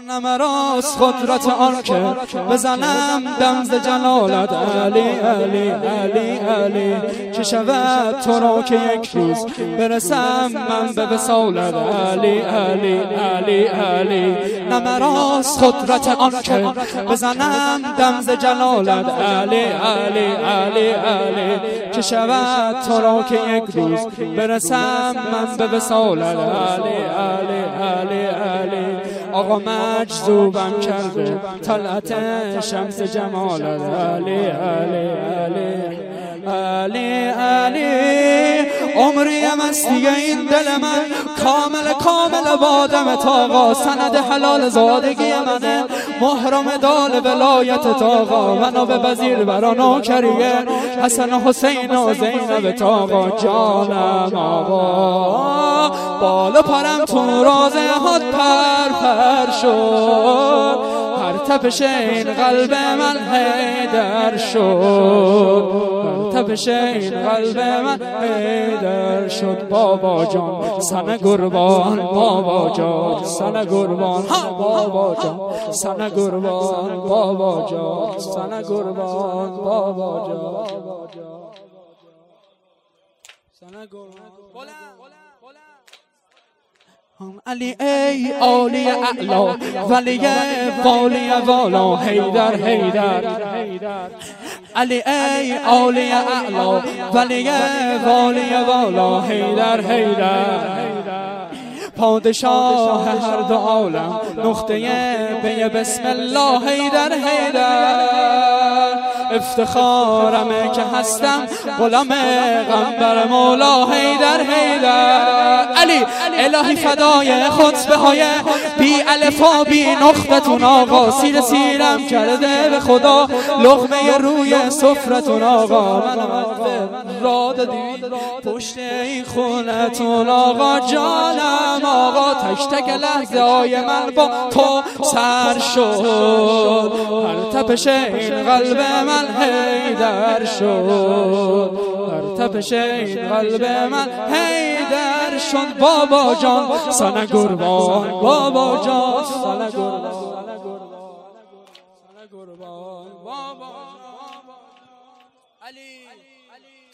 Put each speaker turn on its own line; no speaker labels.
نمراست قدرت آن که بزنم دم ز جلالت علی علی علی علی چه شود تو را که یک روز برسم من به وصالت علی علی علی علی نمراست قدرت آن که بزنم دم ز جلالت علی علی علی علی چه شود تو را که یک روز برسم من به وصالت علی علی علی علی آقا مجذوبم کرده طلعت شمس جمالت علی علی علی علی علی عمریم است دیگه این دل من کامل بادم تاقا سند حلال زادگی منه محرم دال ولایت تاقا منو به وزیر برا نوکریه حسن و حسین و زینب تاقا جانم آقا بالا پرم تو رازه هات پر شد هر تپش این قلب من حیدر شد هر تپش این قلب من حیدر شد بابا جان سن قربان بابا جان سن قربان بابا جان سن قربان بابا جان سن قربان بابا جان سن قربان علی ای عالی اعلا ولی والی والا حیدر حیدر علی ای عالی اعلا ولی والی والا حیدر حیدر پادشاه هر دو عالم نقطه به بسم الله حیدر حیدر افتخارمه که هستم غلام غمبر مولا حیدر حیدر علی الهی فدای خطبه های بی الفا بی نقطتون آقا سیرم کرده به خدا لقمه روی سفرتون آقا من را دادی پشت این خونتون آقا جانم آقا تک لحظه های من با تو سر شد هر تپش این قلب من حیدر شد هر تپش این قلب من حیدر شد بابا جان سن قربان بابا جان سن قربان بابا علی